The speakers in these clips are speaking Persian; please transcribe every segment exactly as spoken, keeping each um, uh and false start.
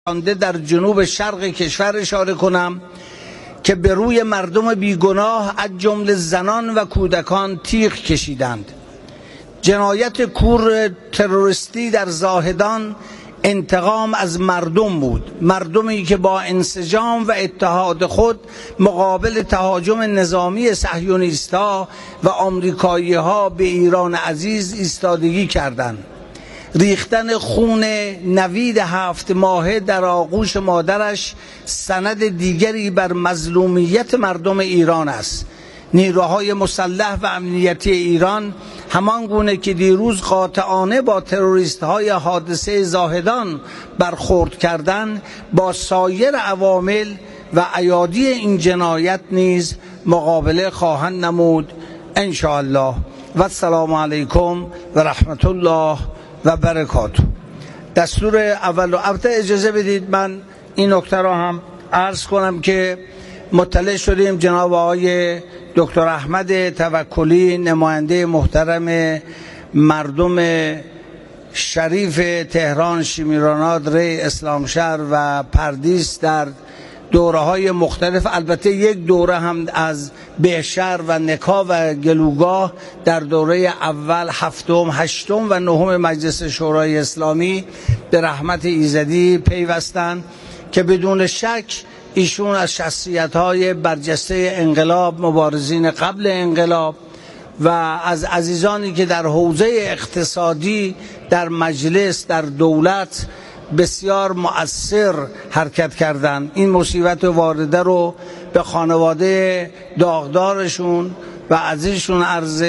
در جنوب شرق کشور اشاره کنم که به روی مردم بیگناه از جمله زنان و کودکان تیغ کشیدند. جنایت کور تروریستی در زاهدان انتقام از مردم بود، مردمی که با انسجام و اتحاد خود مقابل تهاجم نظامی صهیونیست‌ها و آمریکایی‌ها به ایران عزیز ایستادگی کردند. ریختن خون نوید هفت ماهه در آغوش مادرش سند دیگری بر مظلومیت مردم ایران است. نیروهای مسلح و امنیتی ایران همان گونه که دیروز قاطعانه با تروریست های حادثه زاهدان برخورد کردند، با سایر عوامل و ایادی این جنایت نیز مقابله خواهند نمود ان شاء الله. و السلام علیکم و رحمت الله و برکاته. دستور اول و البته اجازه بدید من این نکته را هم عرض کنم که مطلع شدیم جناب آقای دکتر احمد توکلی، نماینده محترم مردم شریف تهران، شیمیرانات، ری، اسلامشهر و پردیس در دوره های مختلف، البته یک دوره هم از بهشهر و نکا و گلوگاه در دوره اول هفتم، هشتم و نهم مجلس شورای اسلامی به رحمت ایزدی پیوستند که بدون شک ایشون از شخصیت‌های برجسته انقلاب، مبارزین قبل انقلاب و از عزیزانی که در حوزه اقتصادی در مجلس در دولت بسیار مؤثر حرکت کردند. این مصیبت وارده رو به خانواده داغدارشون و عزیزشون عرض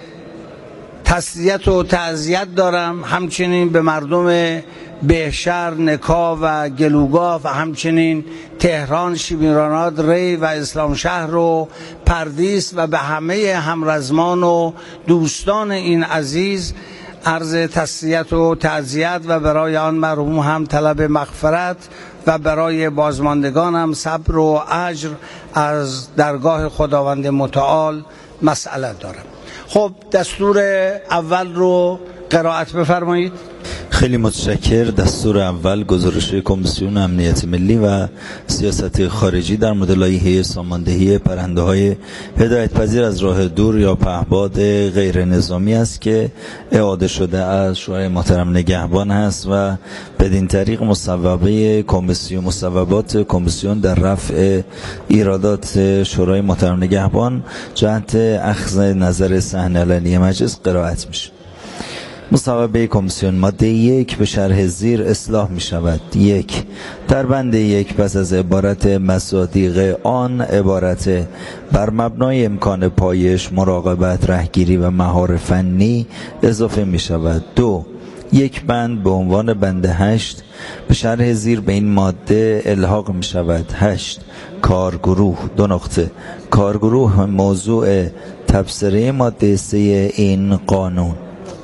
تسلیت و تعزیت دارم. همچنین به مردم بهشهر، نکا و گلوگاه و همچنین تهران، شیمیرانات، ری و اسلامشهر و پردیس و به همه همرزمان و دوستان این عزیز عرض تسلیت و تعزیت و برای آن مرحوم هم طلب مغفرت و برای بازماندگان هم صبر و اجر از درگاه خداوند متعال مسئله دارم. خب دستور اول رو قرائت بفرمایید. خیلی متشکر. دستور اول گزارش کمیسیون امنیت ملی و سیاست خارجی در مورد لایحه ساماندهی پرنده های هدایت پذیر از راه دور یا پهپاد غیر نظامی است که اعاده شده از شورای محترم نگهبان است و بدین طریق مصوبه کمیسیون مصوبات کمیسیون در رفع ایرادات شورای محترم نگهبان جهت اخذ نظر صحن علنی مجلس قرائت میشه. مصوبه کمیسیون ماده یک به شرح زیر اصلاح می شود. یک، در بند یک پس از عبارت مصادیق آن عبارت بر مبنای امکان پایش، مراقبت، رهگیری و مهار فنی اضافه می شود. دو، یک بند به عنوان بند هشت به شرح زیر به این ماده الحاق می شود. هشت، کارگروه. دو نقطه، کارگروه موضوع تبصره ماده سه این قانون.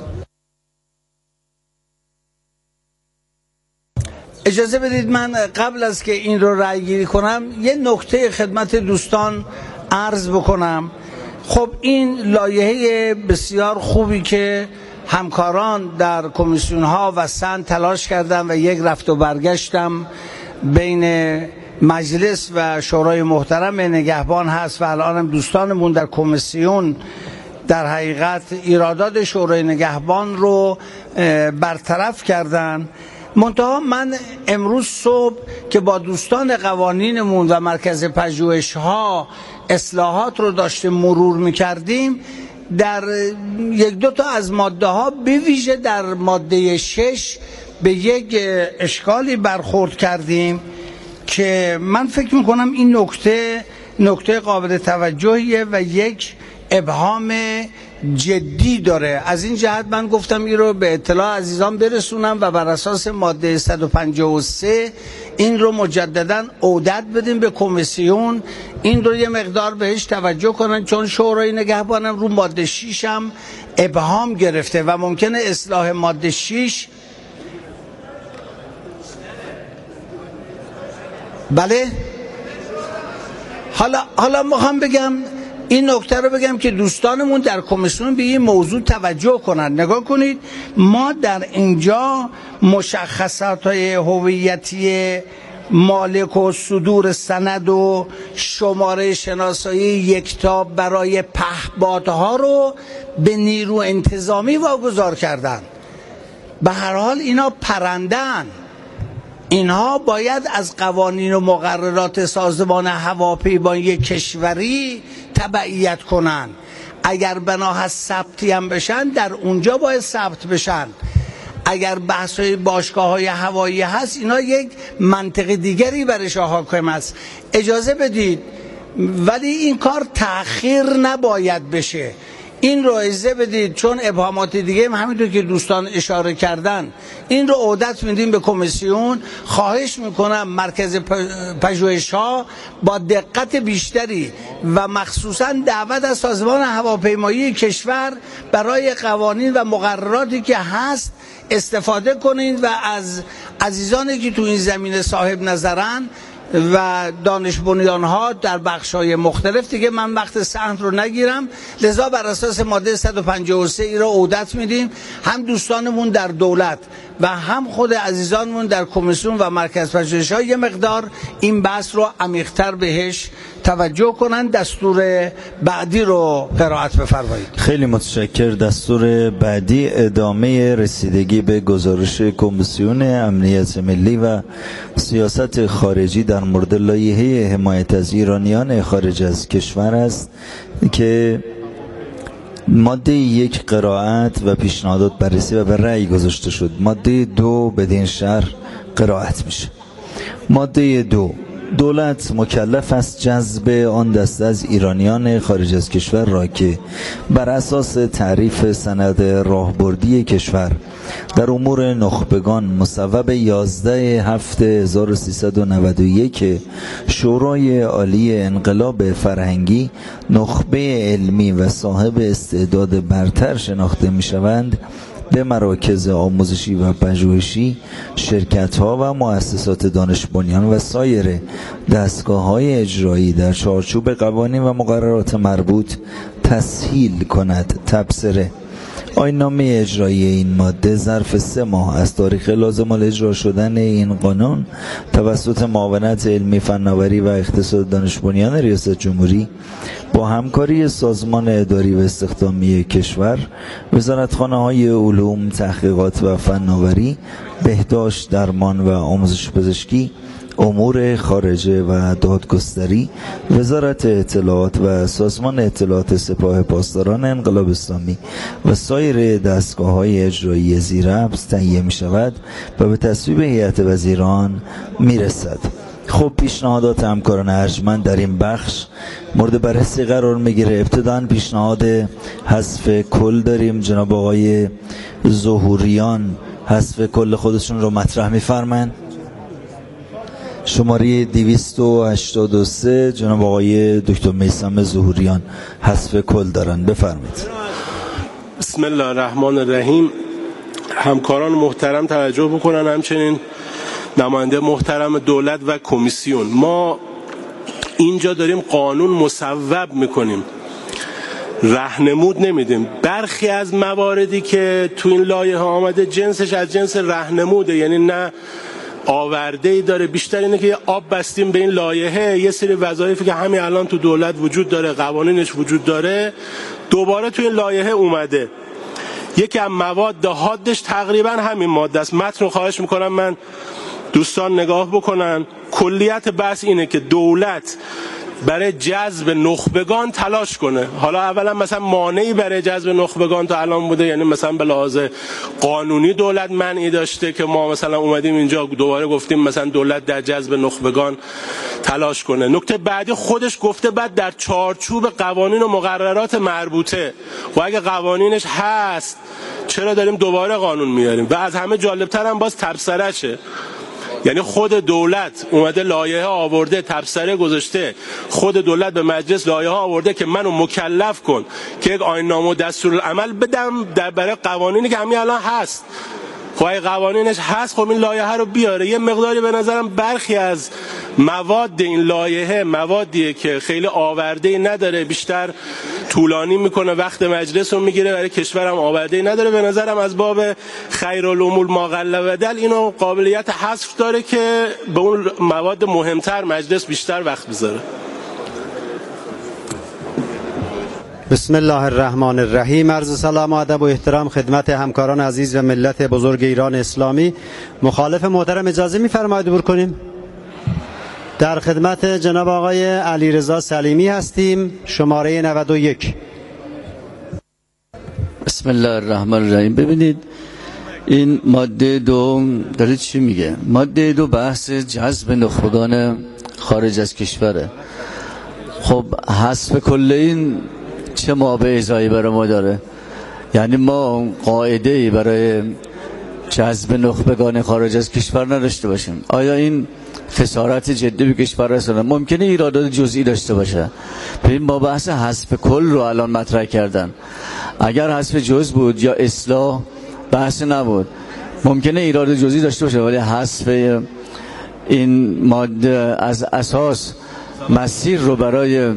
اجازه بدید من قبل از که این رو رأی گیری کنم یه نکته خدمت دوستان عرض بکنم. خب این لایحه بسیار خوبی که همکاران در کمیسیون ها و سن تلاش کردن و یک رفت و برگشتم بین مجلس و شورای محترم نگهبان هست و الان هم دوستانمون در کمیسیون در حقیقت ایرادات شورای نگهبان رو برطرف کردن. منتها من امروز صبح که با دوستان قوانینمون و مرکز پژوهش‌ها اصلاحات رو داشته مرور می‌کردیم، در یک دو تا از ماده ها به ویژه در ماده شش به یک اشکالی برخورد کردیم که من فکر می‌کنم این نکته نکته قابل توجهیه و یک ابهام جدی داره. از این جهت من گفتم این رو به اطلاع عزیزان برسونم و بر اساس ماده صد و پنجاه و سه این رو مجددا عودت بدیم به کمیسیون، این رو یه مقدار بهش توجه کنن، چون شورای نگهبانم رو ماده شش هم ابهام گرفته و ممکنه اصلاح ماده شش بله. حالا حالا میخوام بگم این نکته رو بگم که دوستانمون در کمیسیون به این موضوع توجه کنند. نگاه کنید، ما در اینجا مشخصات هویتی مالک و صدور سند و شماره شناسایی یکتاب برای پهپادها رو به نیرو انتظامی واگذار کردن. به هر حال اینا پرندن، اینها باید از قوانین و مقررات سازمان هواپیمایی کشوری تبعیت کنن. اگر بنا هست ثبتی هم بشن در اونجا باید ثبت بشن. اگر بحث های باشگاه های هوایی هست اینا یک منطق دیگری برش حاکم است. اجازه بدید، ولی این کار تأخیر نباید بشه. این رو اجازه بدید، چون ابهامات دیگه هم همینطور که دوستان اشاره کردن این رو عودت میدیم به کمیسیون. خواهش میکنم مرکز پژوهش‌ها با دقت بیشتری و مخصوصا دعوت از سازمان هواپیمایی کشور برای قوانین و مقرراتی که هست استفاده کنید و از عزیزانی که تو این زمینه صاحب نظرن و دانش بنیان ها در بخش های مختلف، دیگه من وقت سخن رو نگیرم، لذا بر اساس ماده صد و پنجاه و سه ای را عودت میدیم. هم دوستانمون در دولت و هم خود عزیزانمون در کمیسیون و مرکز پژوهش ها یه مقدار این بحث رو عمیق‌تر بهش توجه کنن. دستور بعدی رو قرائت بفرمایید. خیلی متشکر. دستور بعدی ادامه رسیدگی به گزارش کمیسیون امنیت ملی و سیاست خارجی در مورد لایحه حمایت از ایرانیان خارج از کشور است که ماده یک قرائت و پیشنهادات بررسی و به رأی گذاشته شد. ماده دو بدین شرح قرائت میشه. ماده دو: دولت مکلف است جذب آن دسته از ایرانیان خارج از کشور را که بر اساس تعریف سند راهبردی کشور در امور نخبگان مصوب یازده هفته هزار و سیصد و نود و یک شورای عالی انقلاب فرهنگی نخبه علمی و صاحب استعداد برتر شناخته می شوند به مراکز آموزشی و پژوهشی، شرکت‌ها و مؤسسات دانش بنیان و سایر دستگاه‌های اجرایی در چارچوب قوانین و مقررات مربوط تسهیل کند. تبصره: آیین‌نامه اجرایی این ماده ظرف سه ماه از تاریخ لازم الاجرا شدن این قانون توسط معاونت علمی فناوری و اقتصاد دانش بنیان ریاست جمهوری با همکاری سازمان اداری و استخدامی کشور، وزارتخانه‌های علوم، تحقیقات و فناوری، بهداشت، درمان و آموزش پزشکی، امور خارجه و دادگستری، وزارت اطلاعات و سازمان اطلاعات سپاه پاسداران انقلاب اسلامی و سایر دستگاه‌های اجرایی زیرابز تهیه می‌شود و به تصویب هیئت وزیران می‌رسد. خب، پیشنهادات همکاران ارجمند در این بخش مورد بررسی قرار میگیره. ابتداً پیشنهاد حذف کل داریم. جناب آقای ظهوریان حذف کل خودشون رو مطرح می‌فرمایند. شماره دویست و هشتاد و سه جناب آقای دکتر میثم ظهوریان حذف کل دارن. بفرمایید. بسم الله الرحمن الرحیم. همکاران محترم توجه بکنن، همچنین نماینده محترم دولت و کمیسیون، ما اینجا داریم قانون مصوب میکنیم، راهنمود نمیدیم. برخی از مواردی که تو این لایحه آمده جنسش از جنس راهنموده، یعنی نه آورده ای داره، بیشتر اینه که آب بستیم به این لایحه. یه سری وظایفی که همین الان تو دولت وجود داره، قوانینش وجود داره، دوباره تو این لایحه اومده. یکی از مواد حادش تقریبا همین ماده است. متن رو خواهش میکنم من دوستان نگاه بکنن. کلیت بحث اینه که دولت برای جذب نخبگان تلاش کنه. حالا اولا مثلا مانعی برای جذب نخبگان تا الان بوده، یعنی مثلا به لحاظ قانونی دولت منعی داشته که ما مثلا اومدیم اینجا دوباره گفتیم مثلا دولت در جذب نخبگان تلاش کنه. نکته بعدی خودش گفته بعد در چارچوب قوانین و مقررات مربوطه. و اگه قوانینش هست چرا داریم دوباره قانون میاریم؟ و از همه جالبتر هم باز تبصره‌شه، یعنی خود دولت اومده لایحه آورده، تبصره گذاشته، خود دولت به مجلس لایحه آورده که منو مکلف کن که یک آیین‌نامه و دستورالعمل بدم در برای قوانینی که همین الان هست. خب اگه قوانینش هست خب این لایحه رو بیاره. یه مقداری به نظرم برخی از مواد این لایحه موادیه که خیلی آورده نداره، بیشتر طولانی میکنه، وقت مجلس رو میگیره، برای کشورم آبادی نداره. به نظرم از باب خیرالامور ما قل و دل اینو قابلیت حذف داره که به اون مواد مهمتر مجلس بیشتر وقت بذاره. بسم الله الرحمن الرحیم. عرض سلام و ادب و احترام خدمت همکاران عزیز و ملت بزرگ ایران اسلامی. مخالف محترم اجازه می‌فرمایید عبور کنیم؟ در خدمت جناب آقای علیرضا سلیمی هستیم، شماره نود و یک. بسم الله الرحمن الرحیم. ببینید این ماده دو داره چی میگه؟ ماده دو بحث جذب نخبگان خارج از کشوره. خب حذف کل این چه مابعضایی برای ما داره؟ یعنی ما قاعده‌ای برای جذب نخبگان خارج از کشور نداشته باشیم؟ آیا این خسارت جدی به کشور رسونه؟ ممکنه ایرادات جزئی داشته باشه. ببین ما بحث حذف کل رو الان مطرح کردن. اگر حذف جزء بود یا اصلاح بحث نبود، ممکنه ایراد جزئی داشته باشه، ولی حذف این ماده از اساس مسیر رو برای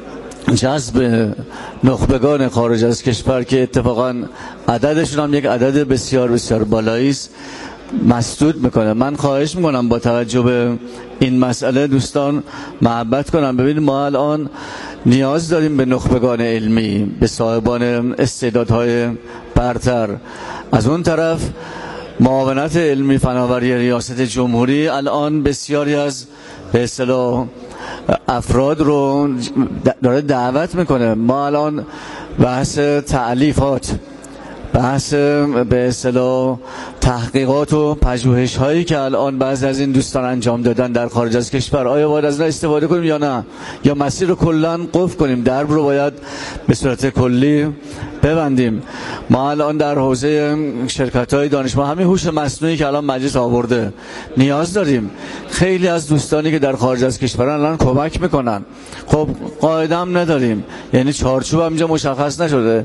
جذب نخبگان خارج از کشور که اتفاقا عددشون هم یک عدد بسیار بسیار بالایی است مسدود میکنه. من خواهش میکنم با توجه به این مسئله دوستان محبت کنم. ببینید ما الان نیاز داریم به نخبگان علمی، به صاحبان استعدادهای برتر. از اون طرف معاونت علمی فناوری ریاست جمهوری الان بسیاری از به اصطلاح افراد رو داره دعوت میکنه. ما الان بحث تألیفات، بحث به اصطلاح تحقیقات و پژوهش هایی که الان بعضی از این دوستان انجام دادن در خارج از کشور، آیا باید از اون استفاده کنیم یا نه؟ یا مسیر رو کلا قفل کنیم، درب رو باید به صورت کلی ببندیم؟ ما الان در حوزه شرکت های دانشگاه همین هوش مصنوعی که الان مجلس آورده نیاز داریم. خیلی از دوستانی که در خارج از کشورن الان کمک میکنن. خب قاعده هم نداریم، یعنی چارچوب هم اینجا مشخص نشده.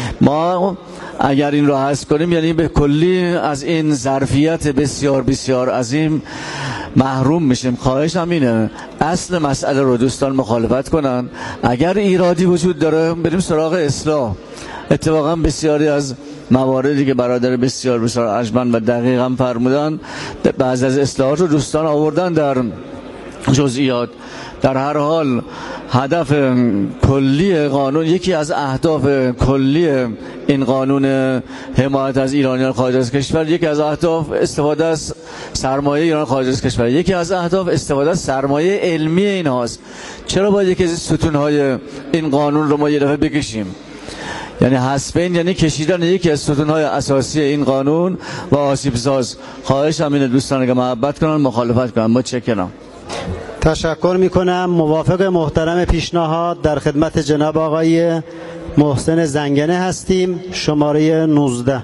ما اگر این رو حذف کنیم یعنی به کلی از این ظرفیت بسیار بسیار عظیم محروم میشیم. خواهش هم اینه اصل مسئله رو دوستان مخالفت کنن. اگر ایرادی وجود داره بریم سراغ اصلاح. اتفاقا بسیاری از مواردی که برادر بسیار بسیار ارجمند و دقیق هم فرمودن، بعض از اصلاحات رو دوستان آوردن در جزئیات. در هر حال هدف کلی قانون، یکی از اهداف کلی این قانون حمایت از ایرانیان خارج از کشور، یکی از اهداف استفاده از سرمایه ایران خارج از کشور، یکی از اهداف استفاده از سرمایه علمی اینهاست. چرا باید یکی از ستونهای این قانون رو ما یه دفعه بکشیم؟ یعنی حذف این یعنی کشیدن یکی از ستونهای اساسی این قانون و آسیب ساز. خواهش هم اینه دوستان که محبت کنن مخالفت کنن. متشکرم. تشکر میکنم. موافق محترم پیشنهاد در خدمت جناب آقای محسن زنگنه هستیم، شماره نوزده.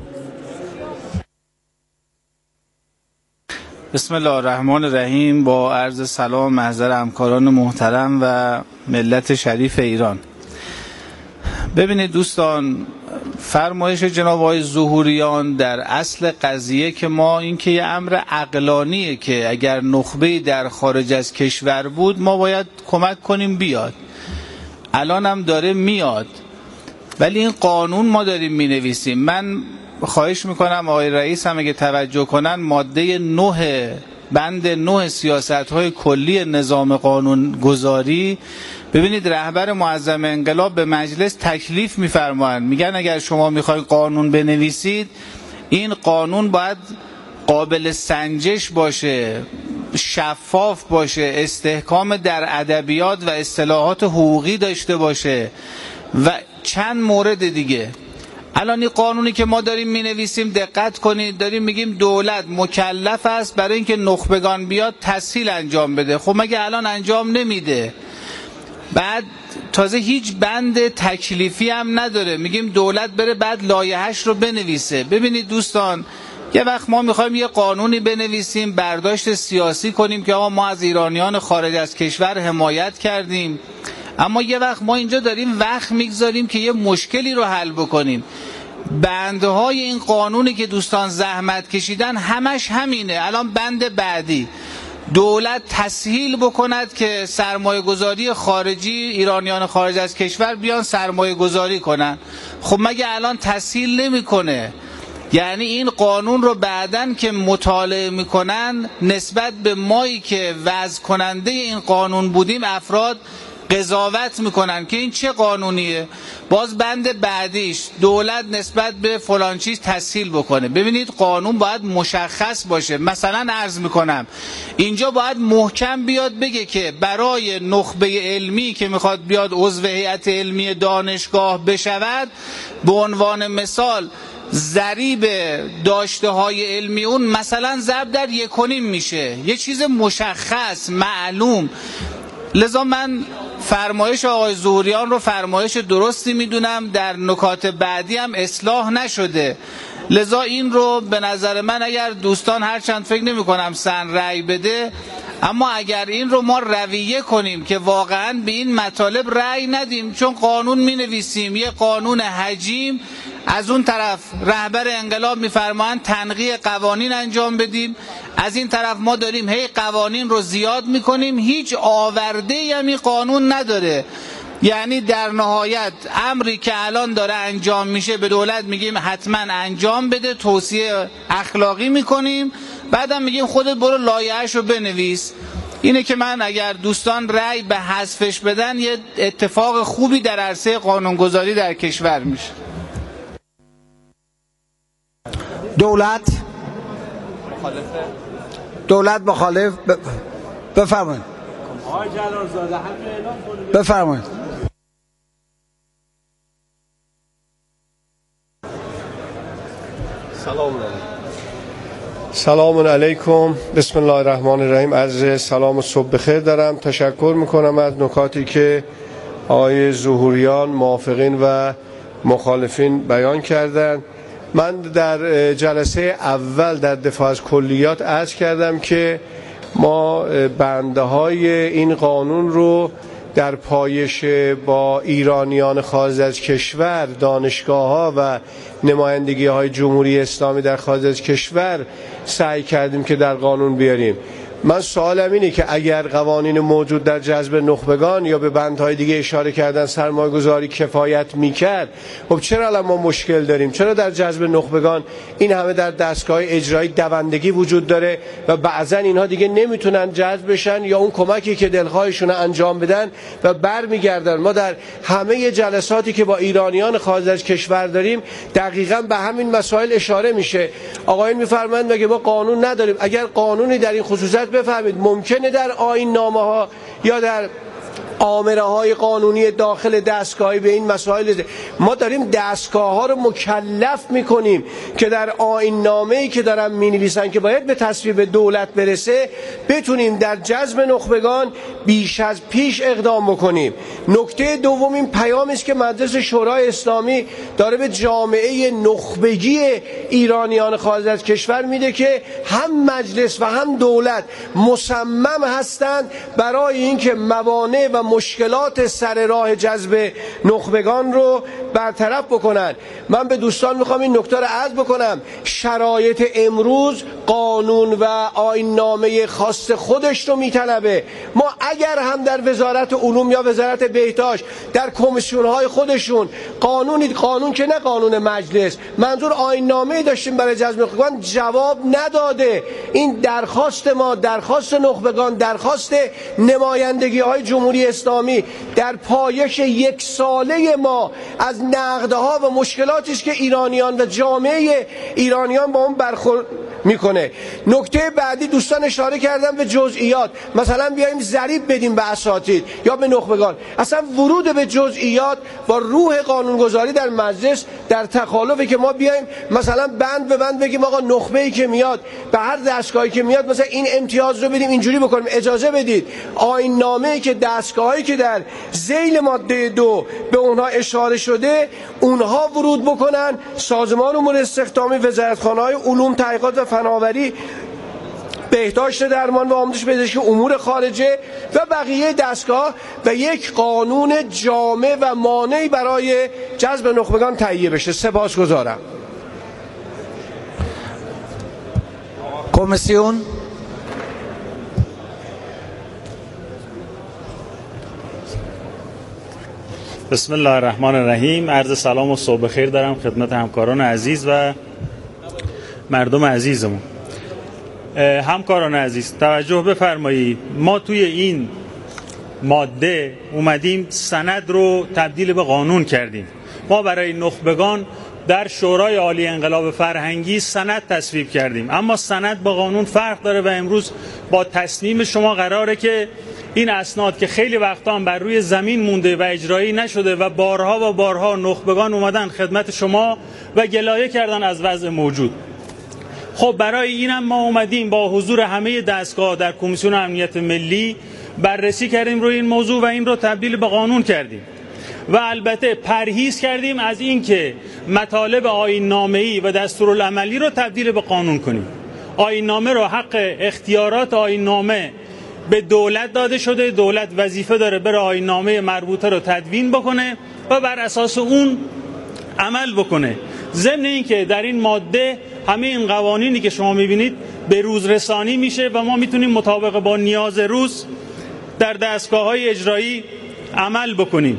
بسم الله الرحمن الرحیم. با عرض سلام محضر همکاران محترم و ملت شریف ایران. ببینید دوستان، فرمایش جناب آقای ظهوریان در اصل قضیه که ما این که یه امر عقلانیه که اگر نخبه در خارج از کشور بود ما باید کمک کنیم بیاد. الان هم داره میاد، ولی این قانون ما داریم می نویسیم. من خواهش میکنم آقای رئیس هم اگه توجه کنن ماده نه بند نه سیاست های کلی نظام قانون گذاری، ببینید رهبر معظم انقلاب به مجلس تکلیف میفرمایند، میگن اگر شما میخواید قانون بنویسید این قانون باید قابل سنجش باشه، شفاف باشه، استحکام در ادبیات و اصطلاحات حقوقی داشته باشه و چند مورد دیگه. الان این قانونی که ما داریم می نویسیم دقت کنید، داریم میگیم دولت مکلف است برای اینکه نخبگان بیاد تسهیل انجام بده. خب مگه الان انجام نمیده؟ بعد تازه هیچ بند تکلیفی هم نداره، میگیم دولت بره بعد لایحه‌اش رو بنویسه. ببینید دوستان، یه وقت ما میخوایم یه قانونی بنویسیم، برداشت سیاسی کنیم که آقا ما از ایرانیان خارج از کشور حمایت کردیم، اما یه وقت ما اینجا داریم وقت میگذاریم که یه مشکلی رو حل بکنیم. بندهای این قانونی که دوستان زحمت کشیدن همش همینه. الان بند بعدی دولت تسهیل بکند که سرمایه گذاری خارجی، ایرانیان خارج از کشور بیان سرمایه گذاری کنن. خب مگه الان تسهیل نمیکنه؟ یعنی این قانون رو بعدن که مطالعه میکنن نسبت به مایی که وضع کننده این قانون بودیم افراد قضاوت میکنن که این چه قانونیه. باز بند بعدیش دولت نسبت به فلان چیز تسهیل بکنه. ببینید قانون باید مشخص باشه. مثلا عرض میکنم اینجا باید محکم بیاد بگه که برای نخبه علمی که میخواد بیاد عضو هیئت علمی دانشگاه بشود، به عنوان مثال ضریب داشته های علمی اون مثلا ضرب در یک و نیم میشه، یه چیز مشخص معلوم. لذا من فرمایش آقای ظهوریان رو فرمایش درستی میدونم، در نکات بعدی هم اصلاح نشده. لذا این رو به نظر من اگر دوستان هرچند فکر نمی کنم سن رأی بده، اما اگر این رو ما رویه کنیم که واقعا به این مطالب رأی ندیم، چون قانون می نویسیم یه قانون حجیم، از اون طرف رهبر انقلاب میفرمایند تنقیح قوانین انجام بدیم، از این طرف ما داریم هی قوانین رو زیاد میکنیم، هیچ آورده‌ای هم این قانون نداره. یعنی در نهایت امری که الان داره انجام میشه به دولت میگیم حتما انجام بده، توصیه اخلاقی میکنیم، بعدم میگیم خودت برو لایحه‌اش رو بنویس. اینه که من اگر دوستان رأی به حذفش بدن یه اتفاق خوبی در عرصه قانونگذاری در کشور میشه. دولت دولت مخالف ب... بفرمایید بفرمایید. سلام علیکم. سلام علیکم. بسم الله الرحمن الرحیم. عرض سلام و صبح بخیر دارم. تشکر میکنم از نکاتی که آقای ظهوریان، موافقین و مخالفین بیان کردند. من در جلسه اول در دفاع از کلیات عرض کردم که ما بنده های این قانون رو در پایش با ایرانیان خارج از کشور، دانشگاه ها و نمایندگی های جمهوری اسلامی در خارج از کشور سعی کردیم که در قانون بیاریم. من سوالم اینه که اگر قوانین موجود در جذب نخبگان یا به بندهای دیگه اشاره کردن سرمایه گذاری کفایت میکرد، خب چرا الان ما مشکل داریم؟ چرا در جذب نخبگان این همه در دستگاه اجرایی دوندگی وجود داره و بعضا اینها دیگه نمیتونن جذب بشن یا اون کمکی که دلخواهشون انجام بدن و برمیگردن؟ ما در همه جلساتی که با ایرانیان خارج از کشور داریم دقیقاً به همین مسائل اشاره میشه. آقایون میفرمایند مگه ما قانون نداریم؟ اگر قانونی در این خصوصیت بفهمید ممکنه در آیین نامه ها یا در آمره های قانونی داخل دستگاهی به این مسائل ده. ما داریم دستگاه ها رو مکلف میکنیم که در آیین نامه‌ای که دارن مینویسن که باید به تصویب دولت برسه بتونیم در جذب نخبگان بیش از پیش اقدام بکنیم. نکته دوم این پیامی است که مجلس شورای اسلامی داره به جامعه نخبگی ایرانیان خارج از کشور میده که هم مجلس و هم دولت مصمم هستند برای اینکه موانع و مشکلات سر راه جذب نخبگان رو برطرف بکنن. من به دوستان میخوام این نکته رو عرض بکنم. شرایط امروز قانون و آیین نامه خاص خودش رو میطلبه. ما اگر هم در وزارت علوم یا وزارت بهداشت در کمیسیون های خودشون قانونی، قانون که نه قانون مجلس، منظور آیین نامه داشتیم برای جذب نخبگان، جواب نداده. این درخواست ما، درخواست نخبگان، درخواست نمایندگی های جمهوری اسلامی در پایش یک ساله ما از نقدها و مشکلاتی است که ایرانیان و جامعه ایرانیان با اون برخورد میکنه. نکته بعدی دوستان اشاره کردن به جزئیات، مثلا بیایم ضریب بدیم به اساتید یا به نخبگان. اصلا ورود به جزئیات با روح قانونگذاری در مجلس در تخالفی که ما بیایم مثلا بند به بند بگیم آقا نخبه‌ای که میاد به هر دستگاهی که میاد مثلا این امتیاز رو بدیم، اینجوری بکنیم. اجازه بدید آیین نامه‌ای که دستگاهایی که در ذیل ماده دو به اونها اشاره شده اونها ورود بکنن. سازمان امور استخدامی، وزارتخانه‌های علوم، تحقیقات و فناوری، بهداشت درمان و آموزش پزشکی، امور خارجه و بقیه دستگاه و یک قانون جامع و مانعی برای جذب نخبگان تهیه بشه. سپاسگزارم. کمیسیون بسم الله الرحمن الرحیم. عرض سلام و صبح خیر دارم خدمت همکاران عزیز و مردم عزیزمون. همکاران عزیز توجه بفرمایید، ما توی این ماده اومدیم سند رو تبدیل به قانون کردیم. ما برای نخبگان در شورای عالی انقلاب فرهنگی سند تصویب کردیم، اما سند با قانون فرق داره و امروز با تصمیم شما قراره که این اسناد که خیلی وقتا هم بر روی زمین مونده و اجرایی نشده و بارها و بارها نخبگان اومدن خدمت شما و گلایه کردن از وضع موجود. خب برای اینم ما اومدیم با حضور همه دستگاه در کمیسیون امنیت ملی بررسی کردیم روی این موضوع و این رو تبدیل به قانون کردیم و البته پرهیز کردیم از اینکه مطالب آیین‌نامه‌ای و دستورالعملی رو تبدیل به قانون کنیم. آیین‌نامه رو حق اختیارات آیین‌نامه به دولت داده شده، دولت وظیفه داره بره آیین‌نامه مربوطه رو تدوین بکنه و بر اساس اون عمل بکنه. ضمن اینکه در این ماده همه این قوانینی که شما میبینید به روز رسانی میشه و ما میتونیم مطابق با نیاز روز در دستگاه‌های اجرایی عمل بکنیم.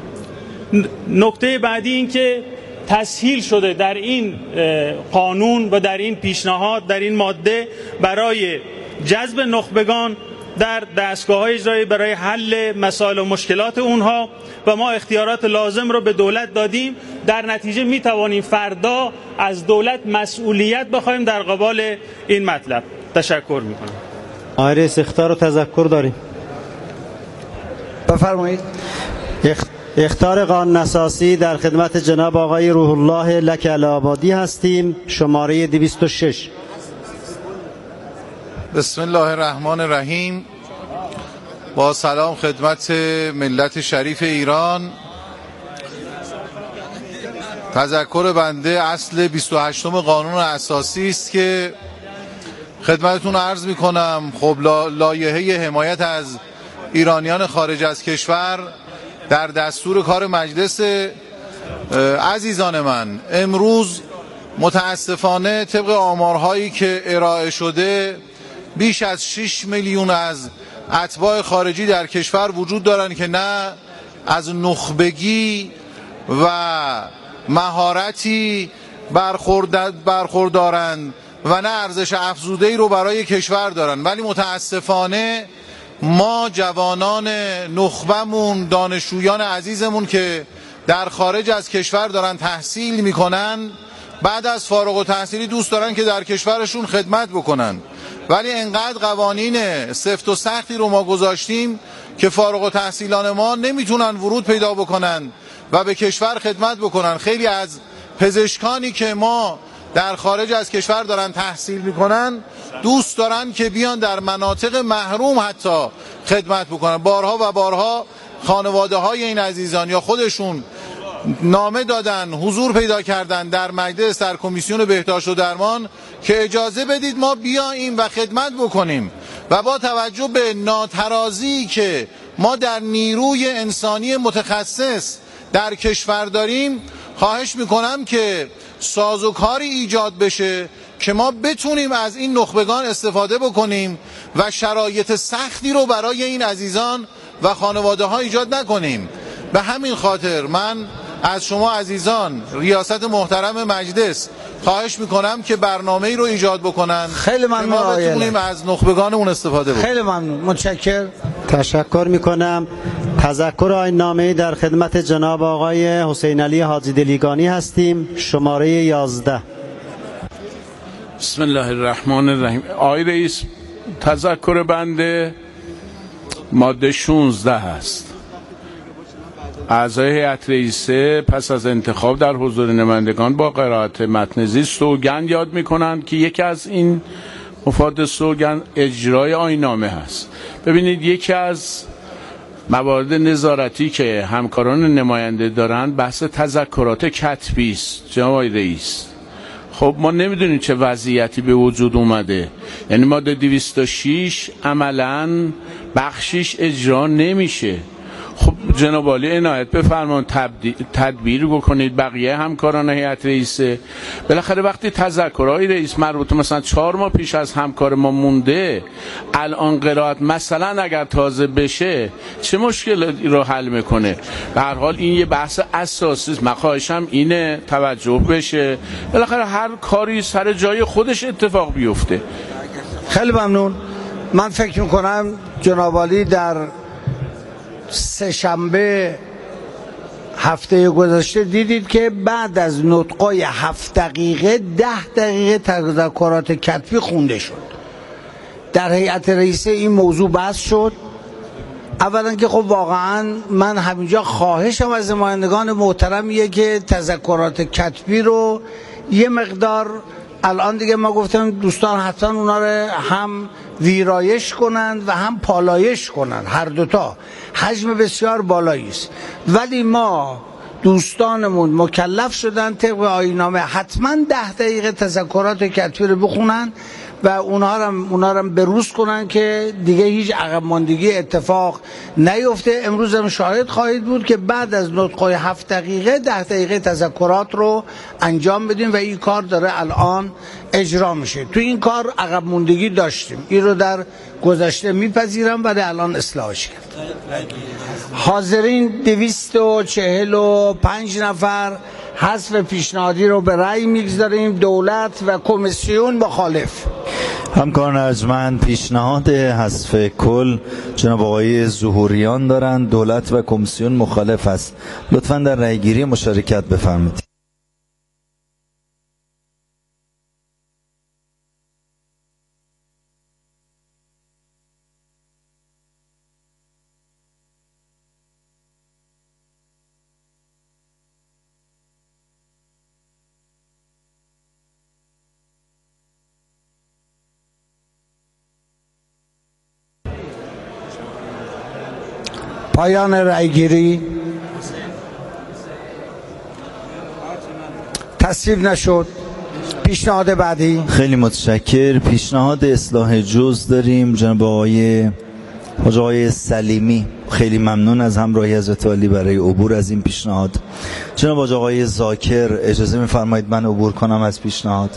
نکته بعدی این که تسهیل شده در این قانون و در این پیشنهاد در این ماده برای جذب نخبگان در دستگاه‌های اجرایی برای حل مسائل و مشکلات اونها و ما اختیارات لازم رو به دولت دادیم. در نتیجه می توانیم فردا از دولت مسئولیت بخوایم در قبال این مطلب. تشکر میکنم. آقای رئیس اخطار و تذکر داریم. بفرمایید. اخ... اخطار قانون اساسی در خدمت جناب آقای روح الله لک الآبادی هستیم، شماره دویست و شش. بسم الله الرحمن الرحیم. با سلام خدمت ملت شریف ایران. تذکر بنده اصل بیست و هشتم قانون اساسی است که خدمتتون عرض می کنم. خب لایحه حمایت از ایرانیان خارج از کشور در دستور کار مجلس. عزیزان من، امروز متاسفانه طبق آمارهایی که ارائه شده بیش از شش میلیون از اتباع خارجی در کشور وجود دارند که نه از نخبگی و مهارتی برخوردارند و نه ارزش افزوده‌ای رو برای کشور دارند، ولی متاسفانه ما جوانان نخبمون، دانشجویان عزیزمون که در خارج از کشور دارن تحصیل میکنن، بعد از فارغ التحصیلی دوست دارن که در کشورشون خدمت بکنن، ولی انقدر قوانین سفت و سختی رو ما گذاشتیم که فارغ التحصیلان ما نمیتونن ورود پیدا بکنن و به کشور خدمت بکنن. خیلی از پزشکانی که ما در خارج از کشور دارن تحصیل میکنن دوست دارن که بیان در مناطق محروم حتی خدمت بکنن. بارها و بارها خانواده های این عزیزان یا خودشون نامه دادن، حضور پیدا کردن در مجلس، در کمیسیون بهداشت و درمان که اجازه بدید ما بیاییم و خدمت بکنیم. و با توجه به ناترازی که ما در نیروی انسانی متخصص در کشور داریم، خواهش میکنم که سازوکاری ایجاد بشه که ما بتونیم از این نخبگان استفاده بکنیم و شرایط سختی رو برای این عزیزان و خانواده ها ایجاد نکنیم. به همین خاطر من از شما عزیزان، ریاست محترم مجلس، خواهش میکنم که برنامه‌ای رو ایجاد بکنن. خیلی ممنون. ما بتونیم از نخبگان اون استفاده بکنیم. خیلی ممنون. متشکرم. تشکر میکنم. تذکر آیین‌نامه‌ای در خدمت جناب آقای حسین علی حاجی دلیگانی هستیم، شماره یازده. بسم الله الرحمن الرحیم. آقای رئیس، تذکر بنده ماده شانزده هست. اعضای هیئت رئیسه پس از انتخاب در حضور نمایندگان با قرائت متن زیر سوگند یاد می‌کنند که یکی از این مفاد سوگند اجرای آیین‌نامه هست. ببینید، یکی از موارد نظارتی که همکاران نماینده دارند بحث تذکرات کتبی است. جناب آقای رئیس، خب ما نمیدونیم چه وضعیتی به وجود اومده. یعنی ماده دویست و شش عملاً بخشش اجرا نمیشه. خب جناب عالی عنایت بفرمایید تدبیر بکنید. بقیه همکاران هیئت رئیسه بالاخره وقتی تذکرهای رئیس مربوط مثلا چهار ماه پیش از همکار ما مونده، الان قرائت مثلا اگر تازه بشه چه مشکلی رو حل میکنه؟ به هر حال این یه بحث اساسی است. مخواهشم اینه توجه بشه، بالاخره هر کاری سر جای خودش اتفاق بیفته. خیلی ممنون. من فکر میکنم جناب عالی در سه شنبه هفته گذشته دیدید که بعد از نطقای هفت دقیقه ده دقیقه تذکرات کتبی خونده شد. در هیئت رئیسه این موضوع بحث شد. اولا که خب واقعا من همینجا خواهشم از نمایندگان محترمیه که تذکرات کتبی رو یه مقدار الان دیگه ما گفتم دوستان حتما اونا رو هم ویرایش کنند و هم پالایش کنند، هر دوتا حجم بسیار بالایی است، ولی ما دوستانمون مکلف شدن طبق آیین‌نامه حتما ده دقیقه تذکرات کتبی رو بخونن و اونها رو اونها رو بروز کنن که دیگه هیچ عقب ماندگی اتفاق نیفته. امروز هم شاهد خواهید بود که بعد از نطقای هفت دقیقه ده دقیقه تذکرات رو انجام بدیم و این کار داره الان اجرا میشه. تو این کار عقب ماندگی داشتیم، این رو در گذشته میپذیرم ولی الان اصلاحش کرد. حاضرین دویست و چهل و پنج نفر حذف پیشنهادی رو به رأی میگذاریم. دولت و کمیسیون مخالف. همکاران ارجمند پیشنهاد حذف کل جناب آقای ظهوریان دارند، دولت و کمیسیون مخالف است. لطفاً در رأیگیری مشارکت بفرمایید. پایان رأیگیری. تصویب نشد. پیشنهاد بعدی. خیلی متشکر. پیشنهاد اصلاح جز داریم جناب آقای حاج آقای سلیمی. خیلی ممنون از همراهی حضرت عالی برای عبور از این پیشنهاد. جناب حاج آقای ذاکر اجازه می‌فرمایید من عبور کنم از پیشنهاد؟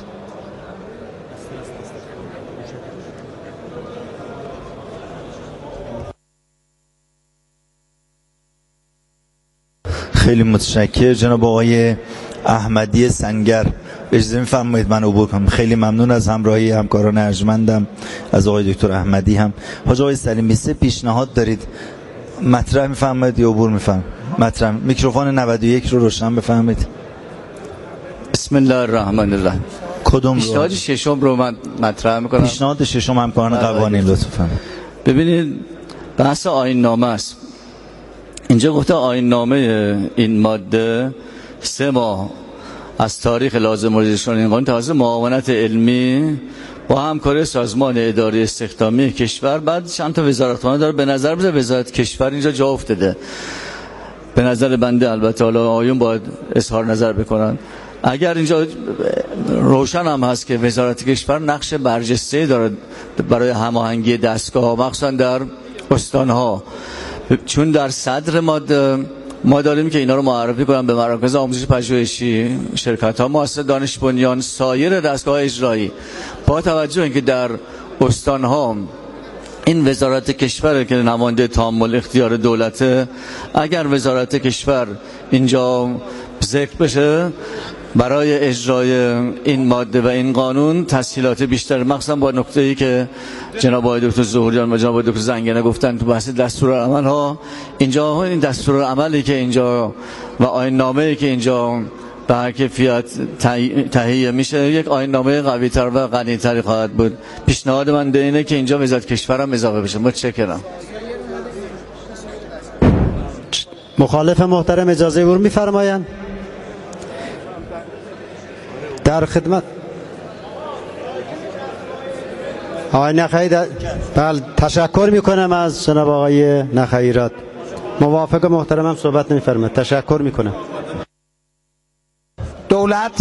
خیلی متشکر. جناب آقای احمدی سنگر اجازه می‌فرمایید من عبور کنم. خیلی ممنون از همراهی همکاران ارجمندم، از آقای دکتر احمدی هم. حاج آقای سلیمی سه پیشنهاد دارید، مطرح می‌فرمایید یا عبور می‌فرمایید؟ مطرح. میکروفون نود و یک رو روشن بفرمایید. بسم الله الرحمن الرحیم. کدوم پیشنهاد ششم رو من مطرح می‌کنم. پیشنهاد ششم همکاران قوانین لطفاً. ببینید بحث آیین نامه است. اینجا گفته آیین نامه این ماده سه ماه از تاریخ لازم اجرا این قانون توسط معاونت علمی با همکاری سازمان اداری استخدامی کشور، بعد چند تا وزارتخانه داره. به نظر میاد وزارت کشور اینجا جا افتاده. به نظر بنده، البته حالا آیون باید اظهار نظر بکنن، اگر اینجا روشن هم هست که وزارت کشور نقش برجسته داره برای هماهنگی دستگاه ها مخصوصا در استانها، چون در صدر ماده ما داریم که اینا رو معرفی کنن به مراکز آموزش پژوهشی، شرکت ها مؤسسات دانش بنیان، سایر دستگاه اجرایی، با توجه اینکه در استان ها این وزارت کشور که نماینده تامل اختیار دولته، اگر وزارت کشور اینجا ذکر بشه برای اجرای این ماده و این قانون تسهیلات بیشتر، مخصوصا با نکته‌ای که جناب آقای دکتر ظهوریان و جناب آقای دکتر زنگنه گفتن تو بحث دستورالعمل ها، اینجا این دستورالعملی که اینجا و آیین نامه‌ای که اینجا به هر کیفیت تهیه میشه یک آیین نامه قوی‌تر و غنی‌تری خواهد بود. پیشنهاد من اینه که اینجا وزارت کشور هم اضافه بشه. متشکرم. مخالف محترم اجازه ورود می‌فرمایند؟ در خدمت آقای نخعی. بله، تشکر میکنم از جناب آقای نخعیرات. موافق محترمم صحبت نمی‌فرماید. تشکر میکنم. دولت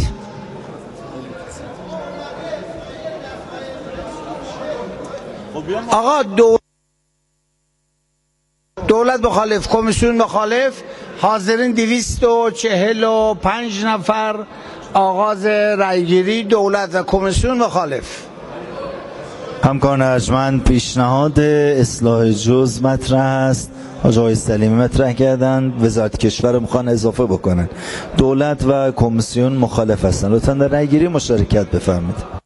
آقا دو... دولت مخالف، کمیسیون مخالف. حاضرین دویست و چهل و پنج نفر. آغاز رأیگیری. دولت و کمیسیون مخالف. همکاران ارجمند، پیشنهاد اصلاح جز مطرح است. آقای سلیمی مطرح کردند، وزارت کشور میخوان اضافه بکنن. دولت و کمیسیون مخالف هستند. لطفاً در رأیگیری مشارکت بفرمایید.